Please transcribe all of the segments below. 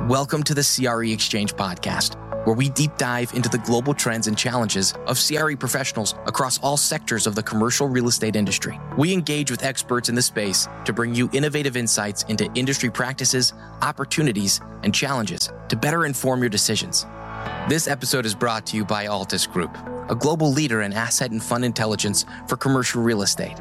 Welcome to the CRE Exchange podcast, where we deep dive into the global trends and challenges of CRE professionals across all sectors of the commercial real estate industry. We engage with experts in the space to bring you innovative insights into industry practices, opportunities, and challenges to better inform your decisions. This episode is brought to you by Altus Group, a global leader in asset and fund intelligence for commercial real estate.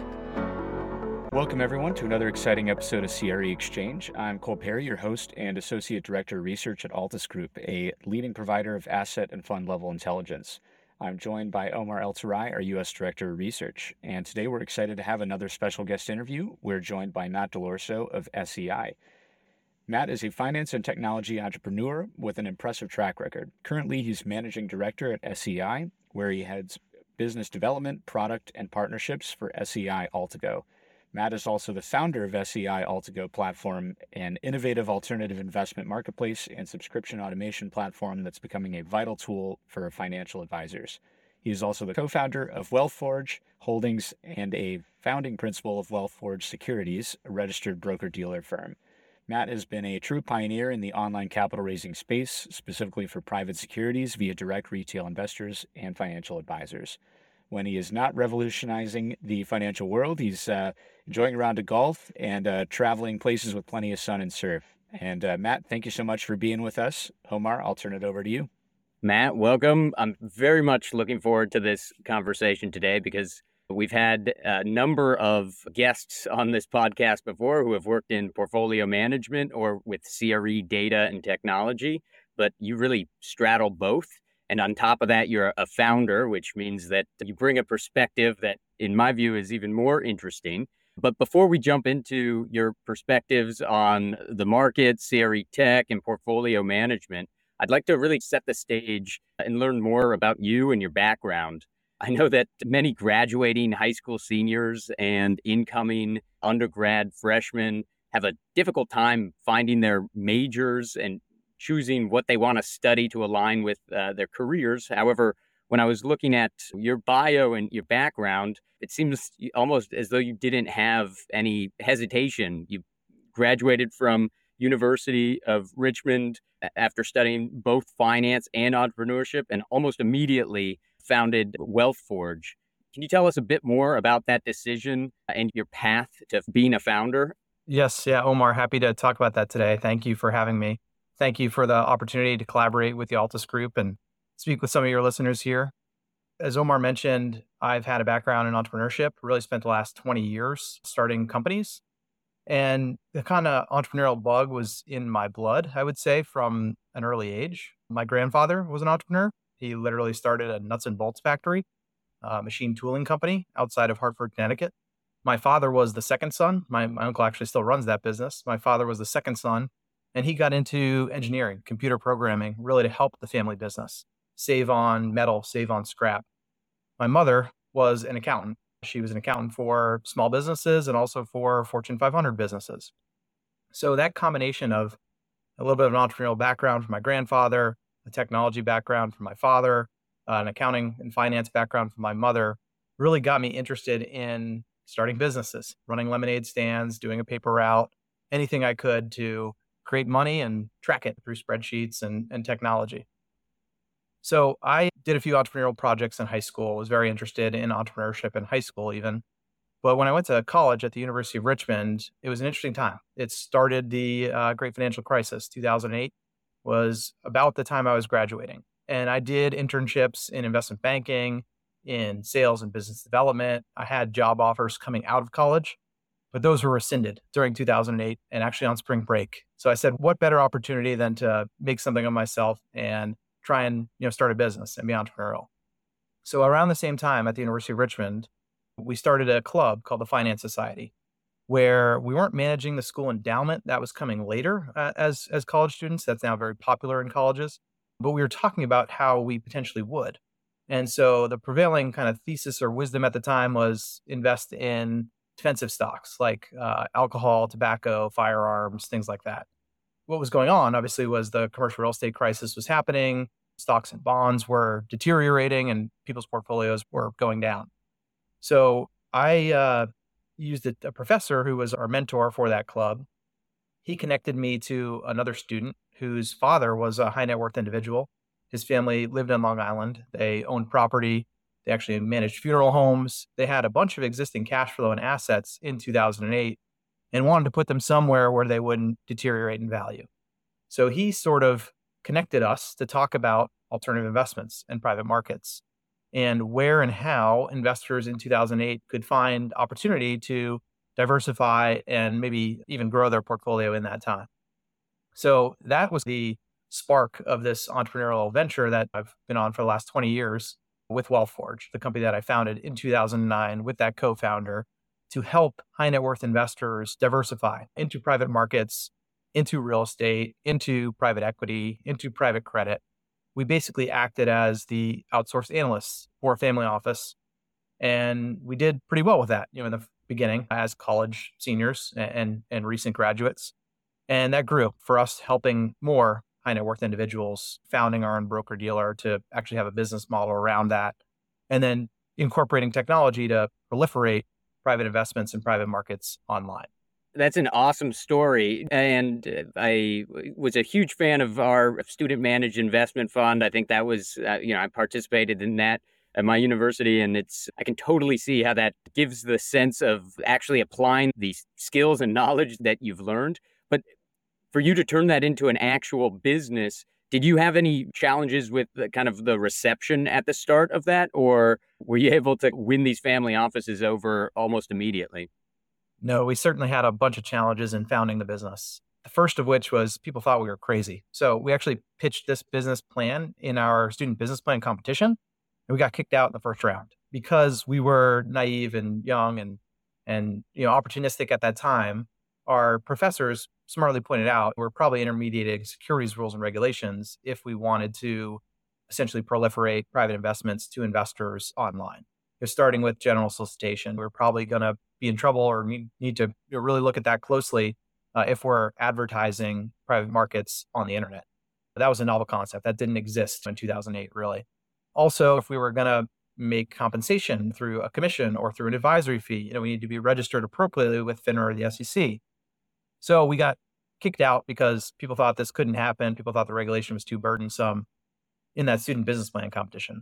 Welcome, everyone, to another exciting episode of CRE Exchange. I'm Cole Perry, your host and Associate Director of Research at Altus Group, a leading provider of asset and fund level intelligence. I'm joined by Omar El-Turay, our U.S. Director of Research. And today we're excited to have another special guest interview. We're joined by Matt Dell'Orso of SEI. Matt is a finance and technology entrepreneur with an impressive track record. Currently, he's Managing Director at SEI, where he heads business development, product, and partnerships for SEI Altigo. Matt is also the founder of SEI Altigo Platform, an innovative alternative investment marketplace and subscription automation platform that's becoming a vital tool for financial advisors. He is also the co-founder of WealthForge Holdings and a founding principal of WealthForge Securities, a registered broker-dealer firm. Matt has been a true pioneer in the online capital raising space, specifically for private securities via direct retail investors and financial advisors. When he is not revolutionizing the financial world, he's enjoying a round of golf and traveling places with plenty of sun and surf. And Matt, thank you so much for being with us. Omar, I'll turn it over to you. Matt, welcome. I'm very much looking forward to this conversation today because we've had a number of guests on this podcast before who have worked in portfolio management or with CRE data and technology, but you really straddle both. And on top of that, you're a founder, which means that you bring a perspective that, in my view, is even more interesting. But before we jump into your perspectives on the market, CRE tech, and portfolio management, I'd like to really set the stage and learn more about you and your background. I know that many graduating high school seniors and incoming undergrad freshmen have a difficult time finding their majors and choosing what they want to study to align with their careers. However, when I was looking at your bio and your background, it seems almost as though you didn't have any hesitation. You graduated from University of Richmond after studying both finance and entrepreneurship and almost immediately founded WealthForge. Can you tell us a bit more about that decision and your path to being a founder? Yes. Yeah, Omar, happy to talk about that today. Thank you for having me. Thank you for the opportunity to collaborate with the Altus Group and speak with some of your listeners here. As Omar mentioned, I've had a background in entrepreneurship, really spent the last 20 years starting companies. And the kind of entrepreneurial bug was in my blood, I would say, from an early age. My grandfather was an entrepreneur. He literally started a nuts and bolts factory, a machine tooling company outside of Hartford, Connecticut. My father was the second son. My uncle actually still runs that business. My father was the second son. And he got into engineering, computer programming, really to help the family business, save on metal, save on scrap. My mother was an accountant. She was an accountant for small businesses and also for Fortune 500 businesses. So that combination of a little bit of an entrepreneurial background from my grandfather, a technology background from my father, an accounting and finance background from my mother, really got me interested in starting businesses, running lemonade stands, doing a paper route, anything I could to create money and track it through spreadsheets and technology. So I did a few entrepreneurial projects in high school, was very interested in entrepreneurship in high school even. But when I went to college at the University of Richmond, it was an interesting time. It started the great financial crisis. 2008 was about the time I was graduating. And I did internships in investment banking, in sales and business development. I had job offers coming out of college, but those were rescinded during 2008 and actually on spring break. So I said, what better opportunity than to make something of myself and try and start a business and be entrepreneurial. So around the same time at the University of Richmond, we started a club called the Finance Society, where we weren't managing the school endowment. That was coming later as college students. That's now very popular in colleges. But we were talking about how we potentially would. And so the prevailing kind of thesis or wisdom at the time was invest in defensive stocks like alcohol, tobacco, firearms, things like that. What was going on, obviously, was the commercial real estate crisis was happening. Stocks and bonds were deteriorating and people's portfolios were going down. So I used a professor who was our mentor for that club. He connected me to another student whose father was a high net worth individual. His family lived in Long Island. They owned property. They actually managed funeral homes. They had a bunch of existing cash flow and assets in 2008 and wanted to put them somewhere where they wouldn't deteriorate in value. So he sort of connected us to talk about alternative investments and private markets and where and how investors in 2008 could find opportunity to diversify and maybe even grow their portfolio in that time. So that was the spark of this entrepreneurial venture that I've been on for the last 20 years with WealthForge, the company that I founded in 2009 with that co-founder to help high net worth investors diversify into private markets, into real estate, into private equity, into private credit. We basically acted as the outsourced analysts for a family office. And we did pretty well with that, in the beginning as college seniors and recent graduates. And that grew for us, helping more high net worth individuals, founding our own broker dealer to actually have a business model around that, and then incorporating technology to proliferate private investments and private markets online. That's an awesome story. And I was a huge fan of our student managed investment fund. I think that was, I participated in that at my university, and I can totally see how that gives the sense of actually applying the skills and knowledge that you've learned. But for you to turn that into an actual business, did you have any challenges with the reception at the start of that, or were you able to win these family offices over almost immediately? No, we certainly had a bunch of challenges in founding the business. The first of which was people thought we were crazy. So we actually pitched this business plan in our student business plan competition, and we got kicked out in the first round because we were naive and young and opportunistic at that time. Our professors smartly pointed out we're probably intermediating securities rules and regulations if we wanted to essentially proliferate private investments to investors online. Starting with general solicitation, we're probably going to be in trouble or need to really look at that closely if we're advertising private markets on the internet. That was a novel concept that didn't exist in 2008, really. Also, if we were going to make compensation through a commission or through an advisory fee, we need to be registered appropriately with FINRA or the SEC. So we got kicked out because people thought this couldn't happen. People thought the regulation was too burdensome in that student business plan competition.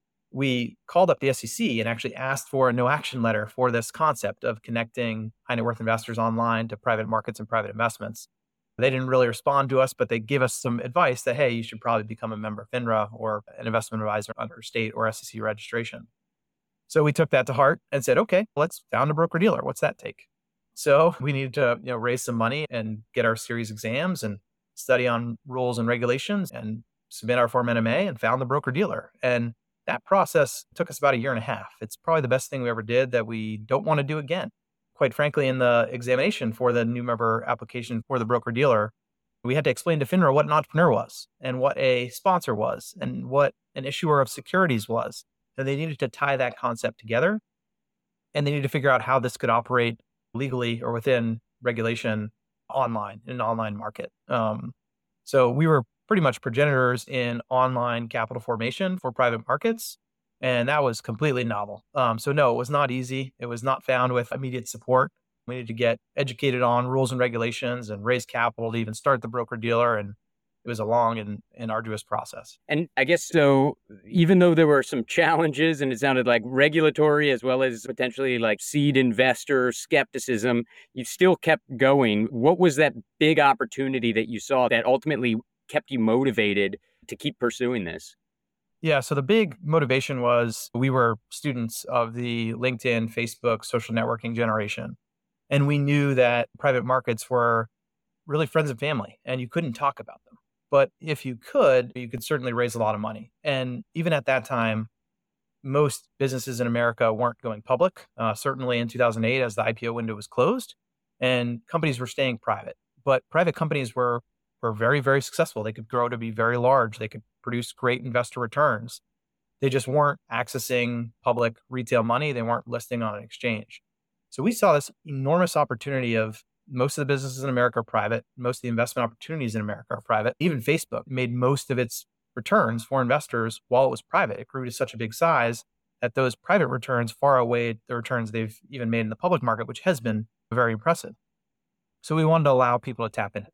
We called up the SEC and actually asked for a no action letter for this concept of connecting high net worth investors online to private markets and private investments. They didn't really respond to us, but they gave us some advice that, hey, you should probably become a member of FINRA or an investment advisor under state or SEC registration. So we took that to heart and said, okay, let's found a broker dealer. What's that take? So we needed to raise some money and get our series exams and study on rules and regulations and submit our Form NMA and found the broker dealer. And that process took us about 1.5 years. It's probably the best thing we ever did that we don't want to do again. Quite frankly, in the examination for the new member application for the broker dealer, we had to explain to FINRA what an entrepreneur was and what a sponsor was and what an issuer of securities was. And they needed to tie that concept together, and they needed to figure out how this could operate legally or within regulation online, in an online market. So we were pretty much progenitors in online capital formation for private markets. And that was completely novel. So no, it was not easy. It was not found with immediate support. We needed to get educated on rules and regulations and raise capital to even start the broker dealer. And it was a long and arduous process. And I guess so, even though there were some challenges and it sounded like regulatory as well as potentially like seed investor skepticism, you still kept going. What was that big opportunity that you saw that ultimately kept you motivated to keep pursuing this? Yeah, so the big motivation was we were students of the LinkedIn, Facebook, social networking generation. And we knew that private markets were really friends and family, and you couldn't talk about them. But if you could certainly raise a lot of money. And even at that time, most businesses in America weren't going public, certainly in 2008 as the IPO window was closed, and companies were staying private. But private companies were very, very successful. They could grow to be very large. They could produce great investor returns. They just weren't accessing public retail money. They weren't listing on an exchange. So we saw this enormous opportunity of most of the businesses in America are private. Most of the investment opportunities in America are private. Even Facebook made most of its returns for investors while it was private. It grew to such a big size that those private returns far outweighed the returns they've even made in the public market, which has been very impressive. So we wanted to allow people to tap into that.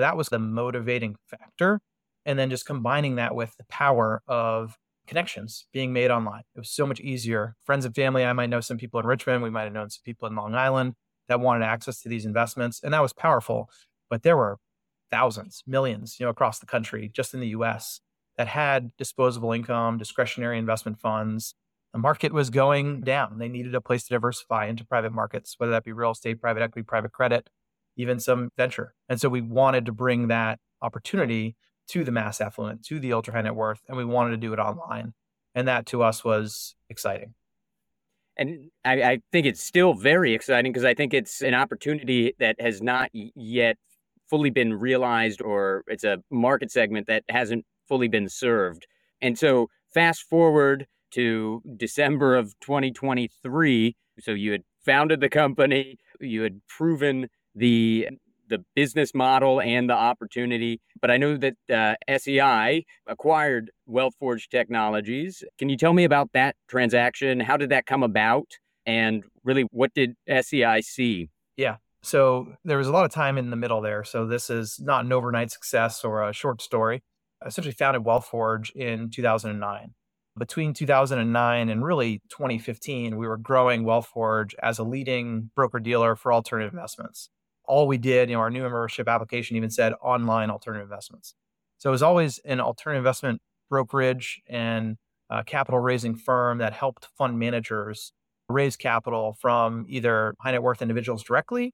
That was the motivating factor. And then just combining that with the power of connections being made online. It was so much easier. Friends and family, I might know some people in Richmond. We might have known some people in Long Island that wanted access to these investments. And that was powerful. But there were thousands, millions, across the country, just in the US, that had disposable income, discretionary investment funds. The market was going down. They needed a place to diversify into private markets, whether that be real estate, private equity, private credit, even some venture. And so we wanted to bring that opportunity to the mass affluent, to the ultra high net worth, and we wanted to do it online. And that to us was exciting. And I think it's still very exciting because I think it's an opportunity that has not yet fully been realized, or it's a market segment that hasn't fully been served. And so fast forward to December of 2023. So you had founded the company, you had proven the business model and the opportunity. But I know that SEI acquired WealthForge Technologies. Can you tell me about that transaction? How did that come about? And really, what did SEI see? Yeah. So there was a lot of time in the middle there. So this is not an overnight success or a short story. I essentially founded WealthForge in 2009. Between 2009 and really 2015, we were growing WealthForge as a leading broker-dealer for alternative investments. All we did, our new membership application even said online alternative investments. So it was always an alternative investment brokerage and capital raising firm that helped fund managers raise capital from either high net worth individuals directly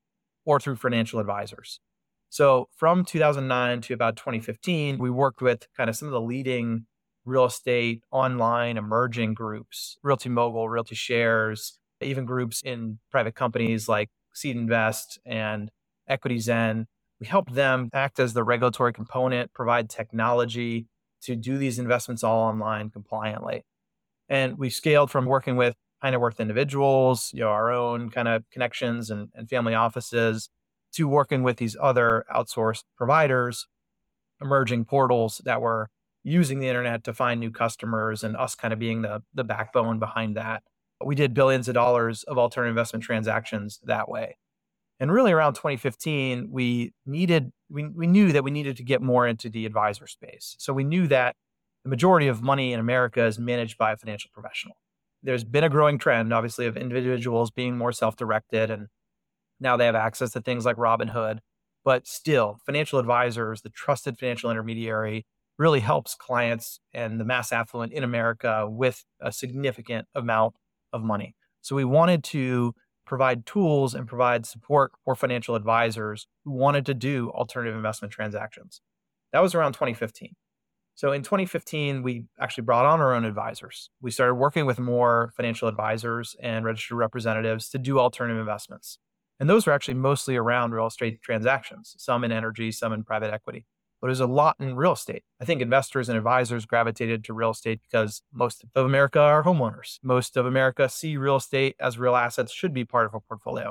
or through financial advisors. So from 2009 to about 2015, we worked with kind of some of the leading real estate online emerging groups, Realty Mogul, Realty Shares, even groups in private companies like Seed Invest and Equity Zen. We helped them act as the regulatory component, provide technology to do these investments all online compliantly. And we scaled from working with high net worth individuals, our own kind of connections and family offices, to working with these other outsourced providers, emerging portals that were using the internet to find new customers, and us kind of being the backbone behind that. We did billions of dollars of alternative investment transactions that way. And really around 2015, we knew that we needed to get more into the advisor space. So we knew that the majority of money in America is managed by a financial professional. There's been a growing trend, obviously, of individuals being more self-directed, and now they have access to things like Robinhood. But still, financial advisors, the trusted financial intermediary, really helps clients and the mass affluent in America with a significant amount of money. So we wanted to provide tools and provide support for financial advisors who wanted to do alternative investment transactions. That was around 2015. So in 2015, we actually brought on our own advisors. We started working with more financial advisors and registered representatives to do alternative investments. And those were actually mostly around real estate transactions, some in energy, some in private equity. But there's a lot in real estate. I think investors and advisors gravitated to real estate because most of America are homeowners. Most of America see real estate as real assets should be part of a portfolio.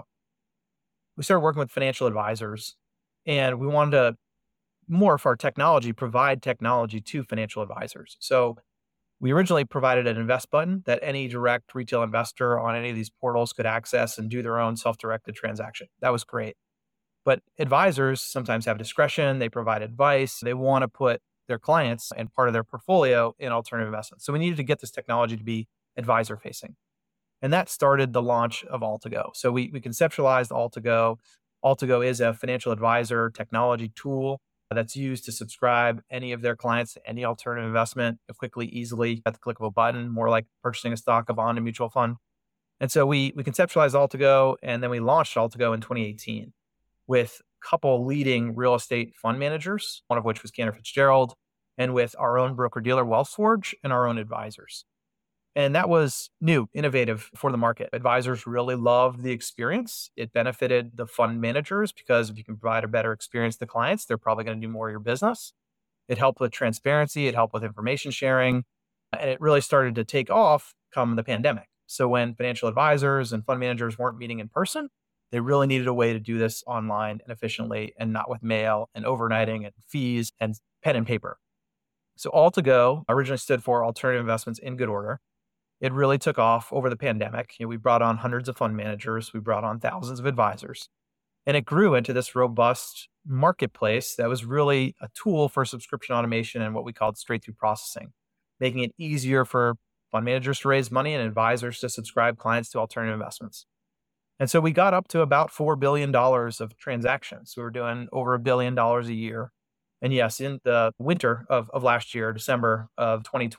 We started working with financial advisors, and we wanted to morph our technology, provide technology to financial advisors. So we originally provided an invest button that any direct retail investor on any of these portals could access and do their own self-directed transaction. That was great. But advisors sometimes have discretion. They provide advice. They want to put their clients and part of their portfolio in alternative investments. So we needed to get this technology to be advisor facing. And that started the launch of Altago. So we conceptualized Altago. Altago is a financial advisor technology tool that's used to subscribe any of their clients to any alternative investment quickly, easily at the click of a button, more like purchasing a stock, a bond, a mutual fund. And so we conceptualized Altago, and then we launched Altago in 2018. With a couple leading real estate fund managers, one of which was Cantor Fitzgerald, and with our own broker-dealer WealthForge and our own advisors. And that was new, innovative for the market. Advisors really loved the experience. It benefited the fund managers because if you can provide a better experience to clients, they're probably going to do more of your business. It helped with transparency. It helped with information sharing. And it really started to take off come the pandemic. So when financial advisors and fund managers weren't meeting in person, they really needed a way to do this online and efficiently and not with mail and overnighting and fees and pen and paper. So Altago originally stood for Alternative Investments in Good Order. It really took off over the pandemic. We brought on hundreds of fund managers. We brought on thousands of advisors. And it grew into this robust marketplace that was really a tool for subscription automation and what we called straight-through processing, making it easier for fund managers to raise money and advisors to subscribe clients to alternative investments. And so we got up to about $4 billion of transactions. We were doing over $1 billion a year. And yes, in the winter of last year, December of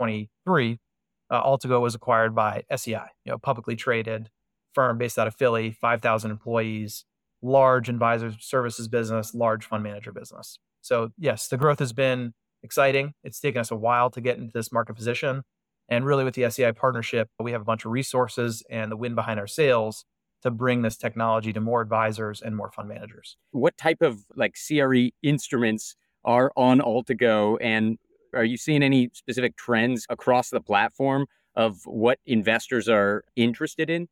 2023, Altigo was acquired by SEI, publicly traded firm based out of Philly, 5,000 employees, large advisor services business, large fund manager business. So yes, the growth has been exciting. It's taken us a while to get into this market position. And really with the SEI partnership, we have a bunch of resources and the wind behind our sails to bring this technology to more advisors and more fund managers. What type of CRE instruments are on Altigo, and are you seeing any specific trends across the platform of what investors are interested in?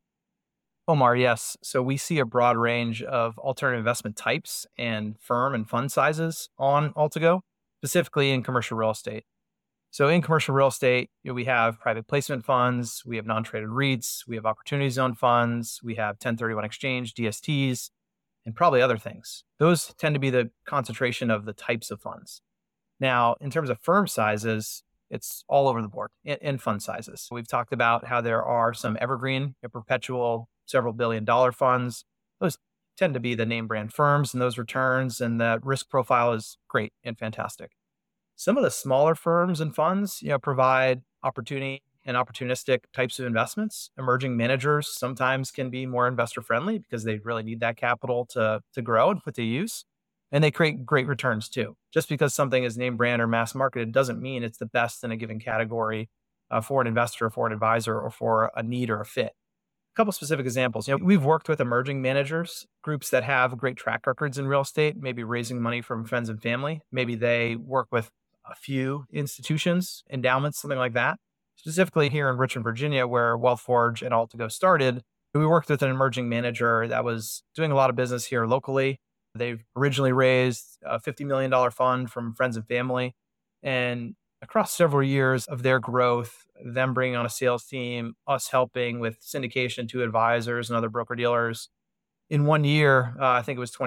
Omar, yes. So we see a broad range of alternative investment types and firm and fund sizes on Altigo, specifically in commercial real estate. So in commercial real estate, we have private placement funds, we have non-traded REITs, we have opportunity zone funds, we have 1031 exchange, DSTs, and probably other things. Those tend to be the concentration of the types of funds. Now, in terms of firm sizes, it's all over the board in fund sizes. We've talked about how there are some evergreen, perpetual, several billion-dollar funds. Those tend to be the name brand firms and those returns, and the risk profile is great and fantastic. Some of the smaller firms and funds, provide opportunity and opportunistic types of investments. Emerging managers sometimes can be more investor friendly because they really need that capital to grow and put to use. And they create great returns too. Just because something is name brand or mass marketed doesn't mean it's the best in a given category for an investor, for an advisor, or for a need or a fit. A couple specific examples. We've worked with emerging managers, groups that have great track records in real estate, maybe raising money from friends and family. Maybe they work with a few institutions, endowments, something like that. Specifically here in Richmond, Virginia, where WealthForge and Altigo started, we worked with an emerging manager that was doing a lot of business here locally. They've originally raised a $50 million fund from friends and family. And across several years of their growth, them bringing on a sales team, us helping with syndication to advisors and other broker dealers, in 1 year, I think it was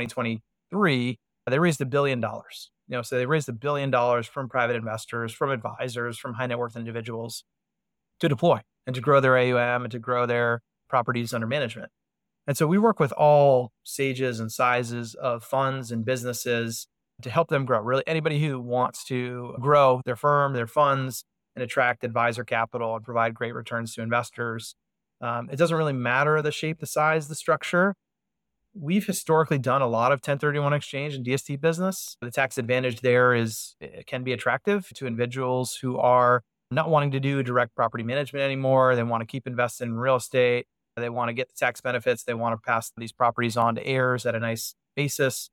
2023, they raised $1 billion. So they raised $1 billion from private investors, from advisors, from high net worth individuals to deploy and to grow their AUM and to grow their properties under management. And so we work with all stages and sizes of funds and businesses to help them grow. Really, anybody who wants to grow their firm, their funds, and attract advisor capital and provide great returns to investors. It doesn't really matter the shape, the size, the structure. We've historically done a lot of 1031 exchange and DST business. The tax advantage there it can be attractive to individuals who are not wanting to do direct property management anymore. They want to keep investing in real estate. They want to get the tax benefits. They want to pass these properties on to heirs at a nice basis.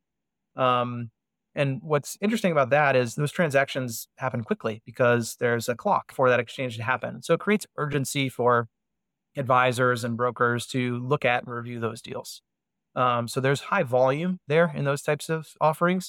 And what's interesting about that is those transactions happen quickly because there's a clock for that exchange to happen. So it creates urgency for advisors and brokers to look at and review those deals. So there's high volume there in those types of offerings.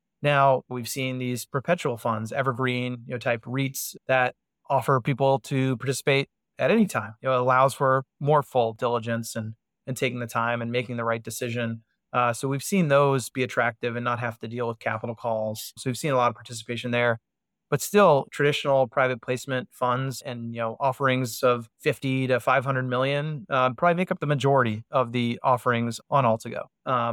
Now we've seen these perpetual funds, evergreen, type REITs that offer people to participate at any time. It allows for more full diligence and taking the time and making the right decision. So we've seen those be attractive and not have to deal with capital calls. So we've seen a lot of participation there. But still, traditional private placement funds and offerings of 50 to 500 million probably make up the majority of the offerings on Altigo.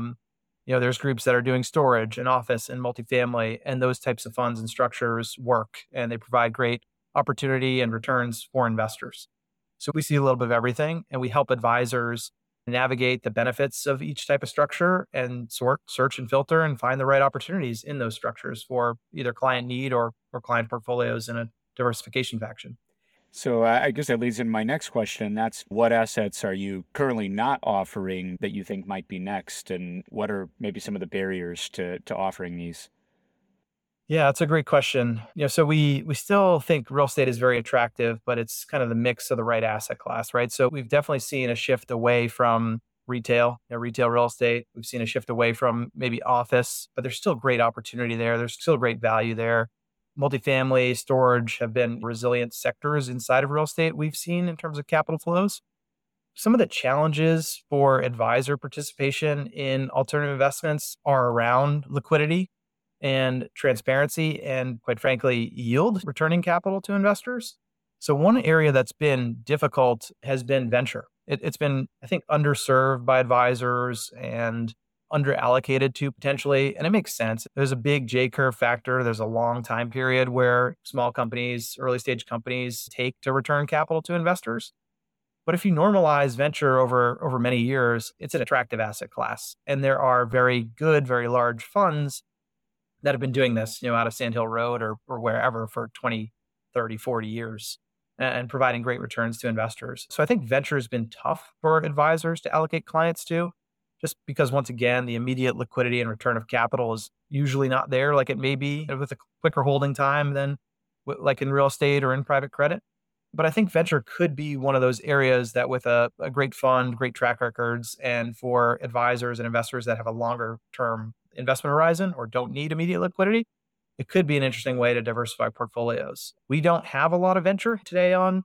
There's groups that are doing storage and office and multifamily, and those types of funds and structures work, and they provide great opportunity and returns for investors. So we see a little bit of everything, and we help advisors navigate the benefits of each type of structure and sort, search, and filter and find the right opportunities in those structures for either client need or client portfolios in a diversification fashion. So I guess that leads into my next question. That's what assets are you currently not offering that you think might be next? And what are maybe some of the barriers to offering these? Yeah, that's a great question. So we still think real estate is very attractive, but it's kind of the mix of the right asset class, right? So we've definitely seen a shift away from retail real estate. We've seen a shift away from maybe office, but there's still great opportunity there. There's still great value there. Multifamily, storage have been resilient sectors inside of real estate we've seen in terms of capital flows. some of the challenges for advisor participation in alternative investments are around liquidity and transparency and, quite frankly, yield, returning capital to investors. So one area that's been difficult has been venture. It's been, I think, underserved by advisors and underallocated to potentially, and it makes sense. There's a big J-curve factor. There's a long time period where small companies, early stage companies take to return capital to investors. But if you normalize venture over many years, it's an attractive asset class. And there are very good, very large funds that have been doing this, out of Sand Hill Road or wherever for 20, 30, 40 years and providing great returns to investors. So I think venture has been tough for advisors to allocate clients to, just because, once again, the immediate liquidity and return of capital is usually not there like it may be with a quicker holding time than like in real estate or in private credit. But I think venture could be one of those areas that, with a great fund, great track records, and for advisors and investors that have a longer term investment horizon or don't need immediate liquidity, it could be an interesting way to diversify portfolios. We don't have a lot of venture today at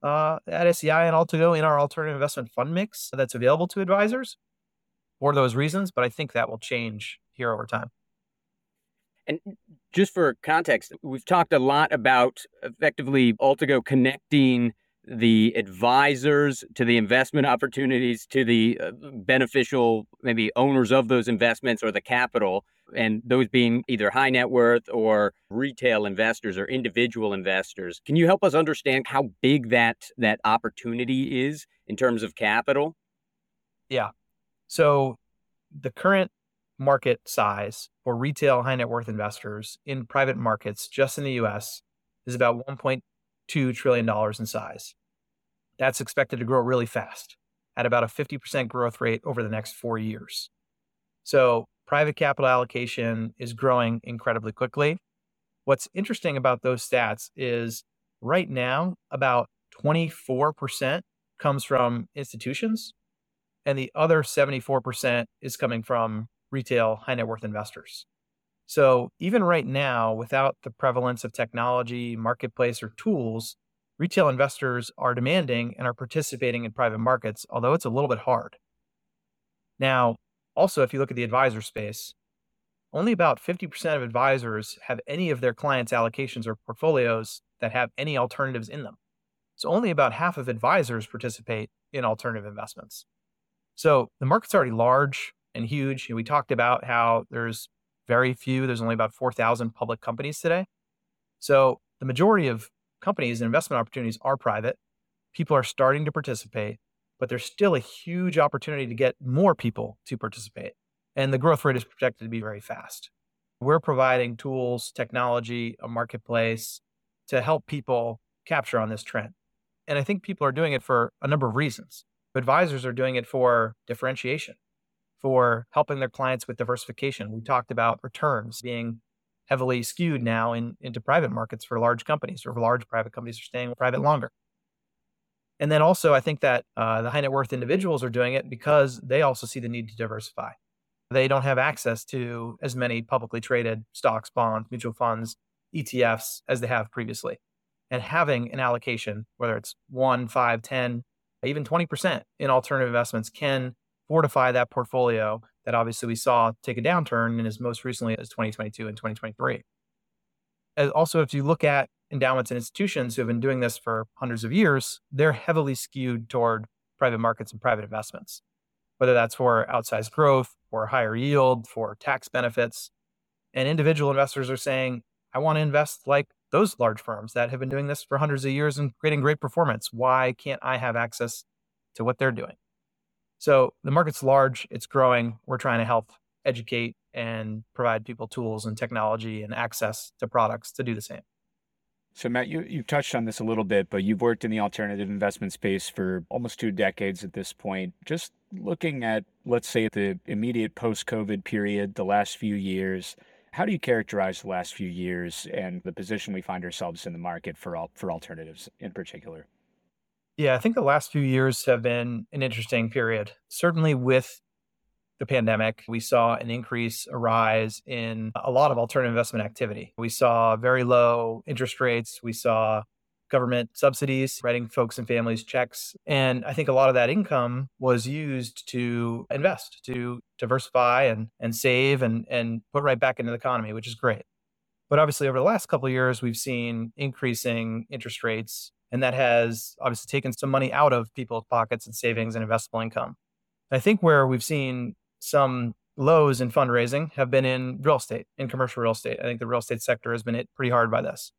SEI and Altigo in our alternative investment fund mix that's available to advisors for those reasons, but I think that will change here over time. And just for context, we've talked a lot about effectively Altigo connecting the advisors to the investment opportunities, to the beneficial, maybe owners of those investments or the capital, and those being either high net worth or retail investors or individual investors. Can you help us understand how big that opportunity is in terms of capital? Yeah. So the current market size for retail high net worth investors in private markets just in the US is about $1.2 trillion in size. That's expected to grow really fast at about a 50% growth rate over the next 4 years. So private capital allocation is growing incredibly quickly. What's interesting about those stats is right now, about 24% comes from institutions, and the other 74% is coming from retail high net worth investors. So even right now, without the prevalence of technology, marketplace, or tools, retail investors are demanding and are participating in private markets, although it's a little bit hard. Now, also, if you look at the advisor space, only about 50% of advisors have any of their clients' allocations or portfolios that have any alternatives in them. So only about half of advisors participate in alternative investments. So the market's already large and huge. We talked about how there's only about 4,000 public companies today. So the majority of companies and investment opportunities are private. People are starting to participate, but there's still a huge opportunity to get more people to participate. And the growth rate is projected to be very fast. We're providing tools, technology, a marketplace to help people capture on this trend. And I think people are doing it for a number of reasons. Advisors are doing it for differentiation, for helping their clients with diversification. We talked about returns being heavily skewed now into private markets for large companies, or large private companies are staying private longer. And then also, I think that the high net worth individuals are doing it because they also see the need to diversify. They don't have access to as many publicly traded stocks, bonds, mutual funds, ETFs as they have previously. And having an allocation, whether it's 1, 5, 10, even 20% in alternative investments, can fortify that portfolio that obviously we saw take a downturn in as most recently as 2022 and 2023. Also, if you look at endowments and institutions who have been doing this for hundreds of years, they're heavily skewed toward private markets and private investments, whether that's for outsized growth, for higher yield, for tax benefits. And individual investors are saying, I want to invest like those large firms that have been doing this for hundreds of years and creating great performance. Why can't I have access to what they're doing? So the market's large, it's growing. We're trying to help educate and provide people tools and technology and access to products to do the same. So Matt, you touched on this a little bit, but you've worked in the alternative investment space for almost 2 decades at this point. Just looking at, let's say, the immediate post-COVID period, the last few years, how do you characterize the last few years and the position we find ourselves in the market for alternatives in particular? Yeah, I think the last few years have been an interesting period. Certainly with the pandemic, we saw a rise in a lot of alternative investment activity. We saw very low interest rates. We saw government subsidies, writing folks and families checks. And I think a lot of that income was used to invest, to diversify and save and put right back into the economy, which is great. But obviously, over the last couple of years, we've seen increasing interest rates, and that has obviously taken some money out of people's pockets and savings and investable income. I think where we've seen some lows in fundraising have been in real estate, in commercial real estate. I think the real estate sector has been hit pretty hard by this.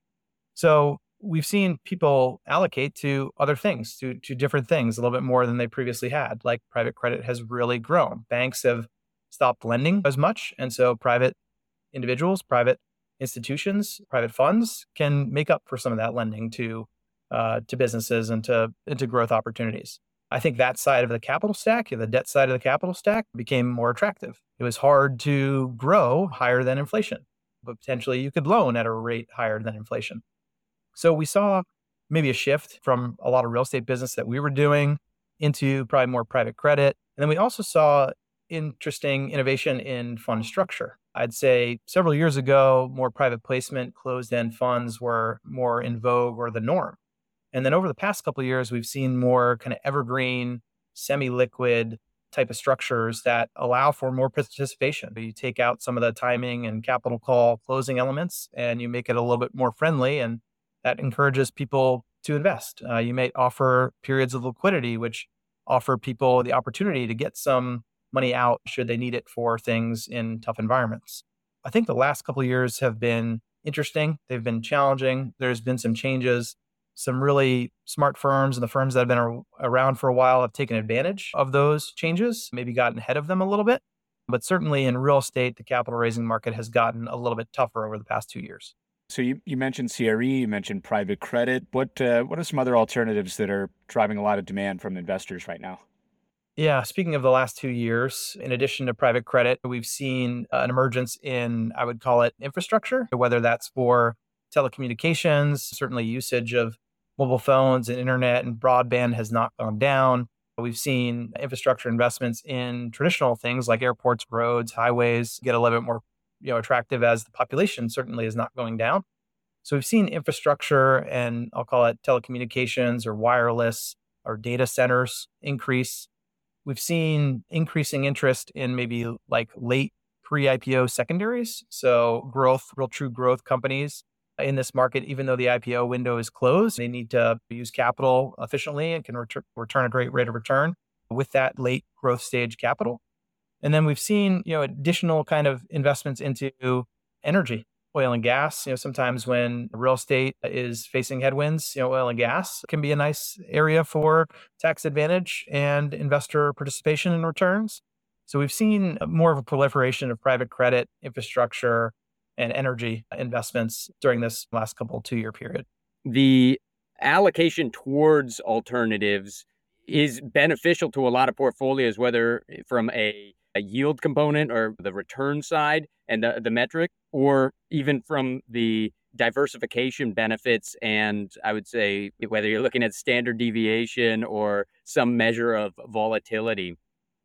So we've seen people allocate to other things, to different things a little bit more than they previously had. Like private credit has really grown. Banks have stopped lending as much. And so private individuals, private institutions, private funds can make up for some of that lending to businesses and into growth opportunities. I think that side of the capital stack, the debt side of the capital stack, became more attractive. It was hard to grow higher than inflation, but potentially you could loan at a rate higher than inflation. So we saw maybe a shift from a lot of real estate business that we were doing into probably more private credit. And then we also saw interesting innovation in fund structure. I'd say several years ago, more private placement, closed-end funds were more in vogue or the norm. And then over the past couple of years, we've seen more kind of evergreen, semi-liquid type of structures that allow for more participation. You take out some of the timing and capital call closing elements, and you make it a little bit more friendly, and that encourages people to invest. You may offer periods of liquidity, which offer people the opportunity to get some money out should they need it for things in tough environments. I think the last couple of years have been interesting. They've been challenging. There's been some changes. Some really smart firms and the firms that have been around for a while have taken advantage of those changes, maybe gotten ahead of them a little bit. But certainly in real estate, the capital raising market has gotten a little bit tougher over the past 2 years. So you mentioned CRE, you mentioned private credit. What are some other alternatives that are driving a lot of demand from investors right now? Yeah, speaking of the last 2 years, in addition to private credit, we've seen an emergence in, I would call it infrastructure, whether that's for telecommunications. Certainly usage of mobile phones and internet and broadband has not gone down. We've seen infrastructure investments in traditional things like airports, roads, highways get a little bit more attractive as the population certainly is not going down. So we've seen infrastructure, and I'll call it telecommunications or wireless or data centers increase. We've seen increasing interest in maybe like late pre-IPO secondaries. So growth, real true growth companies in this market, even though the IPO window is closed, they need to use capital efficiently and can return a great rate of return with that late growth stage capital. And then we've seen, additional kind of investments into energy, oil and gas. Sometimes when real estate is facing headwinds, oil and gas can be a nice area for tax advantage and investor participation in returns. So we've seen more of a proliferation of private credit, infrastructure, and energy investments during this last 2-year period. The allocation towards alternatives is beneficial to a lot of portfolios, whether from a yield component or the return side and the metric, or even from the diversification benefits. And I would say whether you're looking at standard deviation or some measure of volatility.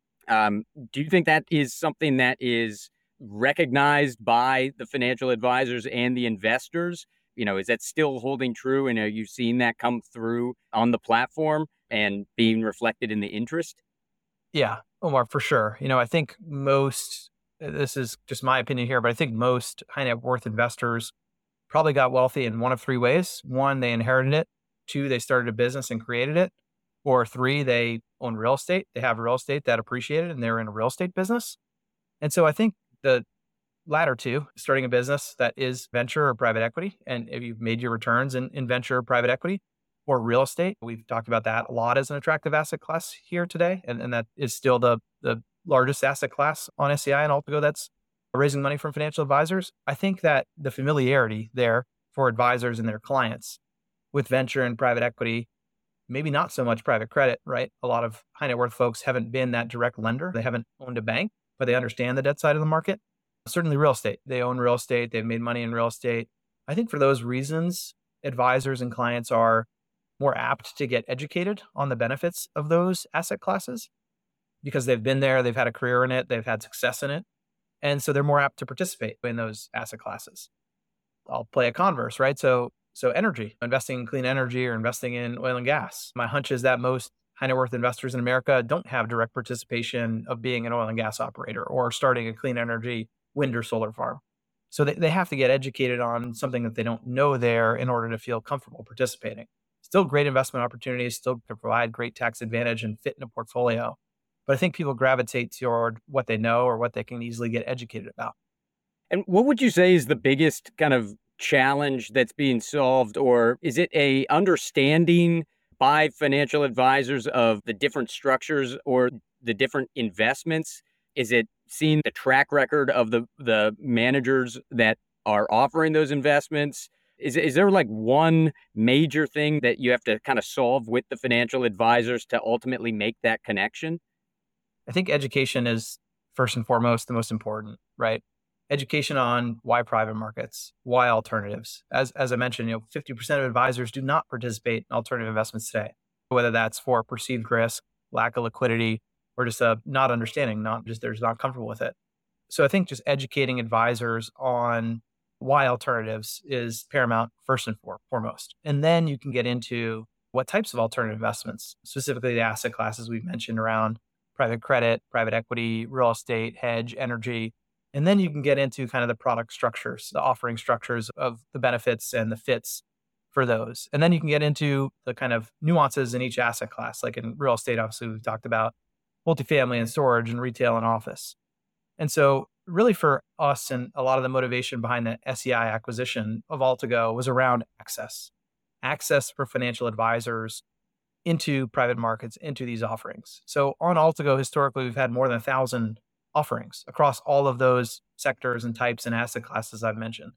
Do you think that is something that is recognized by the financial advisors and the investors? Is that still holding true? And are you seeing that come through on the platform and being reflected in the interest? Yeah, Omar, for sure. I think this is just my opinion here, but I think most high net worth investors probably got wealthy in one of 3 ways. 1, they inherited it. 2, they started a business and created it. Or 3, they own real estate. They have real estate that appreciated and they're in a real estate business. And so I think the latter 2, starting a business that is venture or private equity, and if you've made your returns in venture or private equity or real estate, we've talked about that a lot as an attractive asset class here today. And that is still the largest asset class on SEI and Altigo that's raising money from financial advisors. I think that the familiarity there for advisors and their clients with venture and private equity, maybe not so much private credit, right? A lot of high net worth folks haven't been that direct lender. They haven't owned a bank, but they understand the debt side of the market. Certainly real estate. They own real estate. They've made money in real estate. I think for those reasons, advisors and clients are more apt to get educated on the benefits of those asset classes because they've been there, they've had a career in it, they've had success in it. And so they're more apt to participate in those asset classes. I'll play a converse, right? So So energy, investing in clean energy or investing in oil and gas. My hunch is that most high net worth investors in America don't have direct participation of being an oil and gas operator or starting a clean energy wind or solar farm. So they have to get educated on something that they don't know there in order to feel comfortable participating. Still great investment opportunities, still can provide great tax advantage and fit in a portfolio. But I think people gravitate toward what they know or what they can easily get educated about. And what would you say is the biggest kind of challenge that's being solved, or is it a understanding by financial advisors of the different structures or the different investments? Is it seeing the track record of the managers that are offering those investments? Is there like one major thing that you have to kind of solve with the financial advisors to ultimately make that connection? I think education is first and foremost the most important, right? Education on why private markets, why alternatives. As I mentioned, 50% of advisors do not participate in alternative investments today, whether that's for perceived risk, lack of liquidity, or just a not understanding, they're just not comfortable with it. So I think just educating advisors on why alternatives is paramount first and foremost. And then you can get into what types of alternative investments, specifically the asset classes we've mentioned around private credit, private equity, real estate, hedge, energy. And then you can get into kind of the product structures, the offering structures of the benefits and the fits for those. And then you can get into the kind of nuances in each asset class. Like in real estate, obviously, we've talked about multifamily and storage and retail and office. And so really for us, and a lot of the motivation behind the SEI acquisition of Altigo was around access for financial advisors into private markets, into these offerings. So on Altigo, historically, we've had more than 1,000 offerings across all of those sectors and types and asset classes I've mentioned.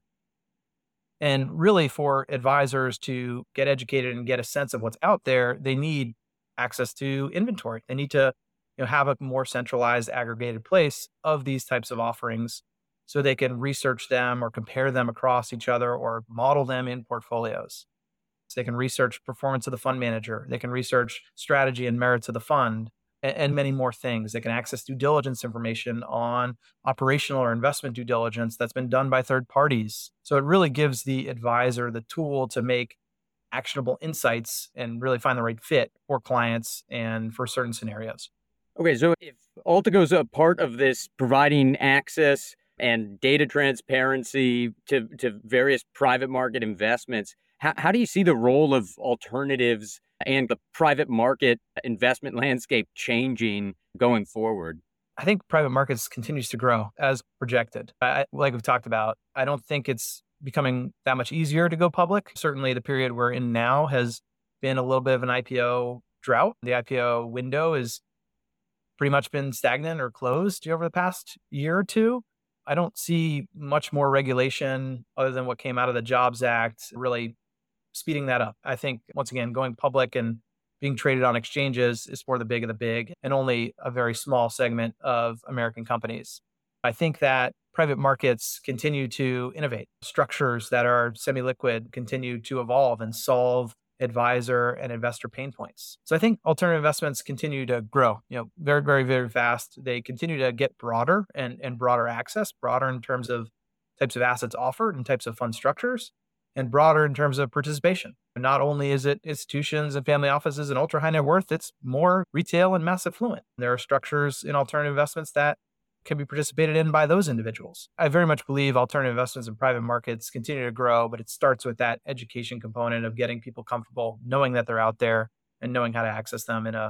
And really for advisors to get educated and get a sense of what's out there, they need access to inventory. They need to have a more centralized, aggregated place of these types of offerings so they can research them or compare them across each other or model them in portfolios. So they can research performance of the fund manager. They can research strategy and merits of the fund and many more things. They can access due diligence information on operational or investment due diligence that's been done by third parties. So it really gives the advisor the tool to make actionable insights and really find the right fit for clients and for certain scenarios. Okay, so if Altigo is a part of this providing access and data transparency to various private market investments, how do you see the role of alternatives and the private market investment landscape changing going forward? I think private markets continues to grow as projected. Like we've talked about, I don't think it's becoming that much easier to go public. Certainly the period we're in now has been a little bit of an IPO drought. The IPO window has pretty much been stagnant or closed over the past year or two. I don't see much more regulation other than what came out of the Jobs Act really speeding that up. I think, once again, going public and being traded on exchanges is for the big of the big and only a very small segment of American companies. I think that private markets continue to innovate. Structures that are semi-liquid continue to evolve and solve advisor and investor pain points. So I think alternative investments continue to grow, very, very, very fast. They continue to get broader and broader access, broader in terms of types of assets offered and types of fund structures, and broader in terms of participation. Not only is it institutions and family offices and ultra high net worth, it's more retail and mass affluent. There are structures in alternative investments that can be participated in by those individuals. I very much believe alternative investments in private markets continue to grow, but it starts with that education component of getting people comfortable, knowing that they're out there and knowing how to access them in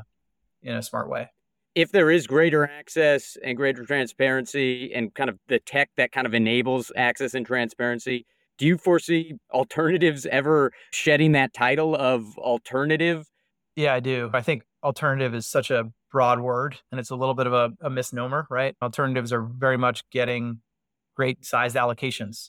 a smart way. If there is greater access and greater transparency and kind of the tech that kind of enables access and transparency, do you foresee alternatives ever shedding that title of alternative? Yeah, I do. I think alternative is such a broad word and it's a little bit of a misnomer, right? Alternatives are very much getting great sized allocations.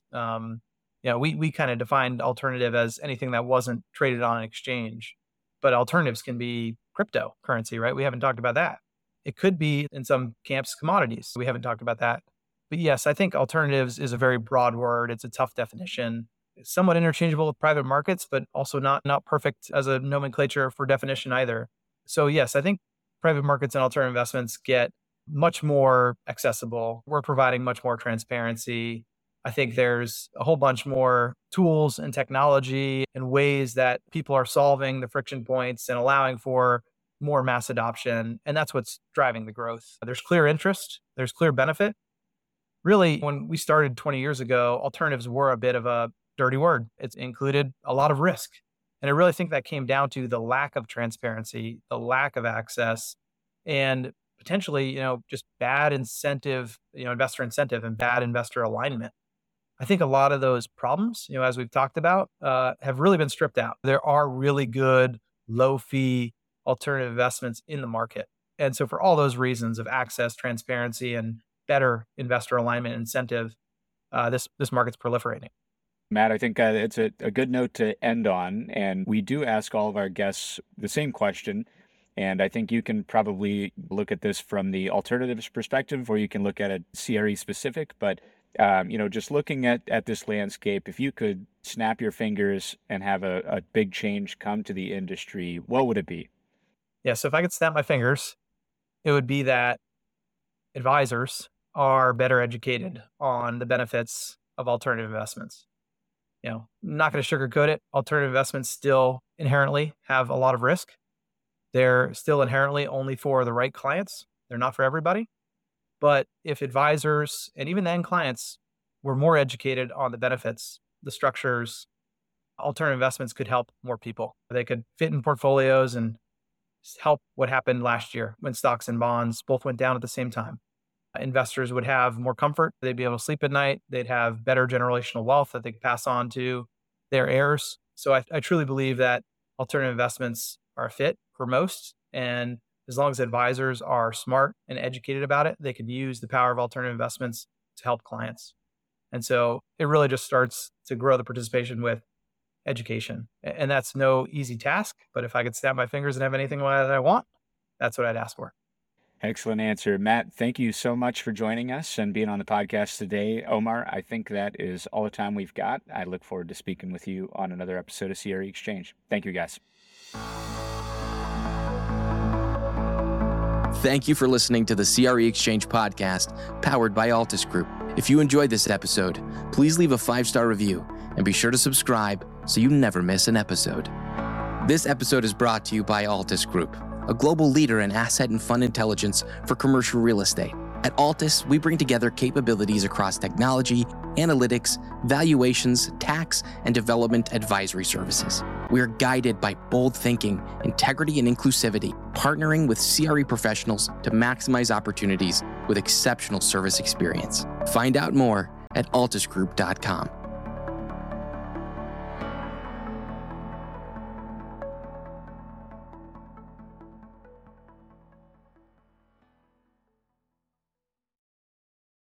We kind of defined alternative as anything that wasn't traded on an exchange, but alternatives can be cryptocurrency, right? We haven't talked about that. It could be in some camps commodities. We haven't talked about that. But yes, I think alternatives is a very broad word. It's a tough definition. It's somewhat interchangeable with private markets, but also not perfect as a nomenclature for definition either. So yes, I think private markets and alternative investments get much more accessible. We're providing much more transparency. I think there's a whole bunch more tools and technology and ways that people are solving the friction points and allowing for more mass adoption. And that's what's driving the growth. There's clear interest, there's clear benefit. Really, when we started 20 years ago, alternatives were a bit of a dirty word. It included a lot of risk. And I really think that came down to the lack of transparency, the lack of access, and potentially, just bad incentive, investor incentive and bad investor alignment. I think a lot of those problems, as we've talked about, have really been stripped out. There are really good low fee alternative investments in the market. And so for all those reasons of access, transparency, and better investor alignment incentive, this market's proliferating. Matt, I think it's a good note to end on. And we do ask all of our guests the same question. And I think you can probably look at this from the alternatives perspective, or you can look at it CRE specific. But, just looking at this landscape, if you could snap your fingers and have a big change come to the industry, what would it be? Yeah, so if I could snap my fingers, it would be that advisors are better educated on the benefits of alternative investments. Not going to sugarcoat it. Alternative investments still inherently have a lot of risk. They're still inherently only for the right clients. They're not for everybody. But if advisors and even then clients were more educated on the benefits, the structures, alternative investments could help more people. They could fit in portfolios and help what happened last year when stocks and bonds both went down at the same time. Investors would have more comfort. They'd be able to sleep at night. They'd have better generational wealth that they could pass on to their heirs. So I truly believe that alternative investments are a fit for most. And as long as advisors are smart and educated about it, they can use the power of alternative investments to help clients. And so it really just starts to grow the participation with education. And that's no easy task. But if I could snap my fingers and have anything that I want, that's what I'd ask for. Excellent answer. Matt, thank you so much for joining us and being on the podcast today. Omar, I think that is all the time we've got. I look forward to speaking with you on another episode of CRE Exchange. Thank you, guys. Thank you for listening to the CRE Exchange podcast powered by Altus Group. If you enjoyed this episode, please leave a 5-star review and be sure to subscribe so you never miss an episode. This episode is brought to you by Altus Group, a global leader in asset and fund intelligence for commercial real estate. At Altus, we bring together capabilities across technology, analytics, valuations, tax, and development advisory services. We are guided by bold thinking, integrity, and inclusivity, partnering with CRE professionals to maximize opportunities with exceptional service experience. Find out more at altusgroup.com.